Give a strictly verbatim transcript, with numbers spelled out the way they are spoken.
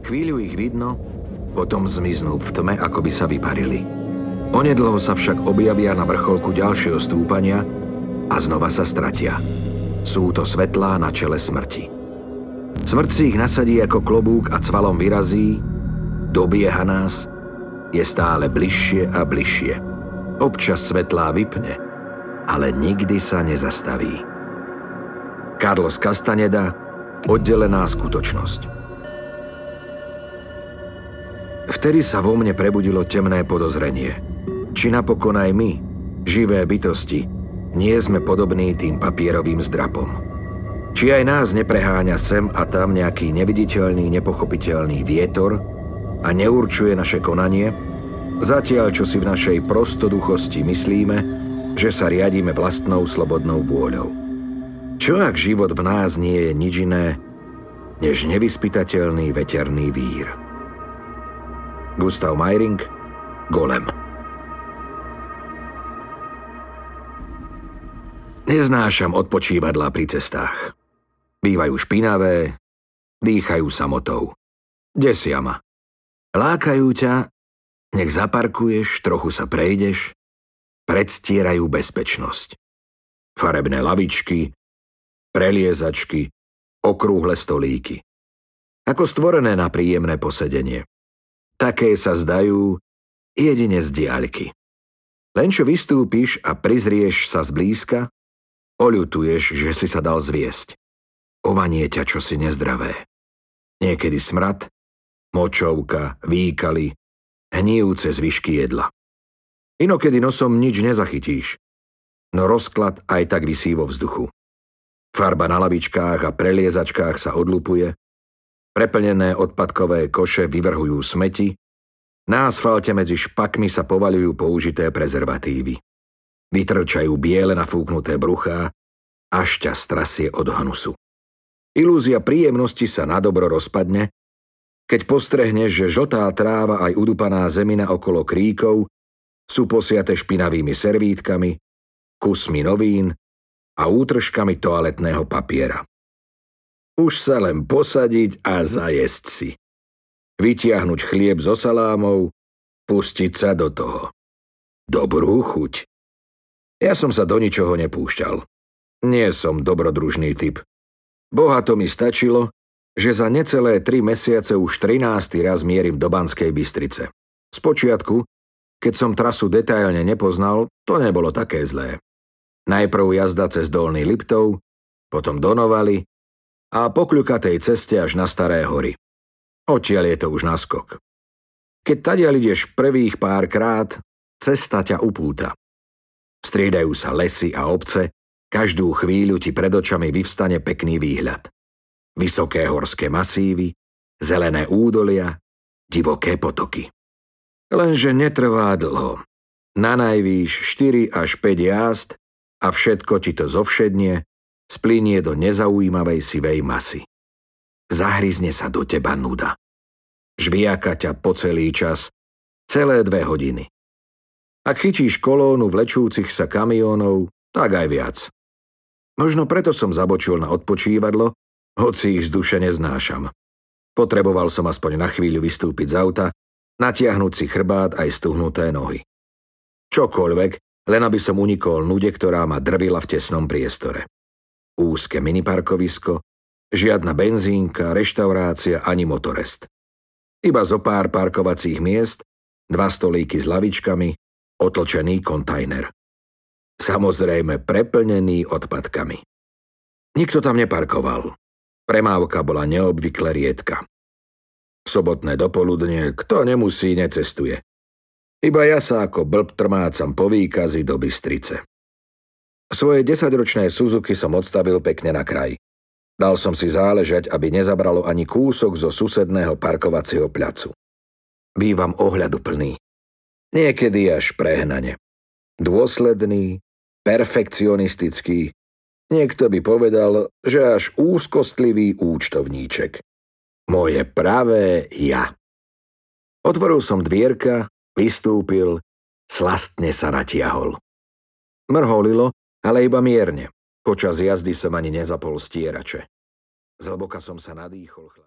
Chvíľu ich vidno, potom zmiznú v tme, ako by sa vyparili. Onedlho sa však objavia na vrcholku ďalšieho stúpania a znova sa stratia. Sú to svetlá na čele smrti. Smrť si ich nasadí ako klobúk a cvalom vyrazí, dobieha nás, je stále bližšie a bližšie. Občas svetlá vypne, ale nikdy sa nezastaví. Carlos Castaneda, Oddelená skutočnosť. Vtedy sa vo mne prebudilo temné podozrenie. Či napokon aj my, živé bytosti, nie sme podobní tým papierovým zdrapom. Či aj nás nepreháňa sem a tam nejaký neviditeľný, nepochopiteľný vietor a neurčuje naše konanie, zatiaľ čo si v našej prostoduchosti myslíme, že sa riadíme vlastnou slobodnou vôľou. Čo ak život v nás nie je nič iné, než nevyspytateľný veterný vír? Gustav Mayring, Golem. Neznášam odpočívadlá pri cestách. Bývajú špinavé, dýchajú samotou. Desia ma. Lákajú ťa, nech zaparkuješ, trochu sa prejdeš, predstierajú bezpečnosť. Farebné lavičky, preliezačky, okrúhle stolíky. Ako stvorené na príjemné posedenie. Také sa zdajú jedine z diaľky. Len čo vystúpiš a prizrieš sa zblízka, oľutuješ, že si sa dal zviesť. Ovanie ťa čosi nezdravé. Niekedy smrad, močovka, výkaly, hníjúce zvyšky jedla. Inokedy nosom nič nezachytíš, no rozklad aj tak visí vo vzduchu. Farba na lavičkách a preliezačkách sa odlupuje, preplnené odpadkové koše vyvrhujú smeti, na asfalte medzi špakmi sa povaľujú použité prezervatívy. Vytrčajú biele nafúknuté bruchá, až ťa strasie od hnusu. Ilúzia príjemnosti sa nadobro rozpadne, keď postrehneš, že žltá tráva aj udupaná zemina okolo kríkov sú posiate špinavými servítkami, kusmi novín a útržkami toaletného papiera. Už sa len posadiť a zajesť si. Vytiahnuť chlieb so salámou, pustiť sa do toho. Dobrú chuť. Ja som sa do ničoho nepúšťal. Nie som dobrodružný typ. Bohato mi stačilo, že za necelé tri mesiace už trinásty raz mierim do Banskej Bystrice. Spočiatku, keď som trasu detailne nepoznal, to nebolo také zlé. Najprv jazda cez Dolný Liptov, potom do Novaly a po kľukatej ceste až na Staré hory. Odtiaľ je to už naskok. Keď tadiaľ ideš prvých pár krát, cesta ťa upúta. Striedajú sa lesy a obce, každú chvíľu ti pred očami vyvstane pekný výhľad. Vysoké horské masívy, zelené údolia, divoké potoky. Lenže netrvá dlho. Na najvýš štyri až päť jazd a všetko ti to zovšednie, splynie do nezaujímavej sivej masy. Zahryzne sa do teba nuda. Žviaka ťa po celý čas, celé dve hodiny. Ak chytíš kolónu vlečúcich sa kamiónov, tak aj viac. Možno preto som zabočil na odpočívadlo, hoci ich z duše neznášam. Potreboval som aspoň na chvíľu vystúpiť z auta, natiahnuť si chrbát aj stuhnuté nohy. Čokoľvek, len aby som unikol nude, ktorá ma drvila v tesnom priestore. Úzke miniparkovisko, žiadna benzínka, reštaurácia ani motorest. Iba zo pár parkovacích miest, dva stolíky s lavičkami, otlčený kontajner. Samozrejme preplnený odpadkami. Nikto tam neparkoval. Premávka bola neobvykle riedka. Sobotné dopoludne, kto nemusí, necestuje. Iba ja sa ako blb trmácam po výkazy do Bystrice. Svoje desaťročné Suzuki som odstavil pekne na kraj. Dal som si záležať, aby nezabralo ani kúsok zo susedného parkovacieho pľacu. Bývam ohľaduplný. Niekedy až prehnane. Dôsledný, perfekcionistický, niekto by povedal, že až úzkostlivý účtovníček. Moje pravé ja. Otvoril som dvierka, vystúpil, slastne sa natiahol. Mrholilo, ale iba mierne. Počas jazdy som ani nezapol stierače. Zhlboka som sa nadýchol.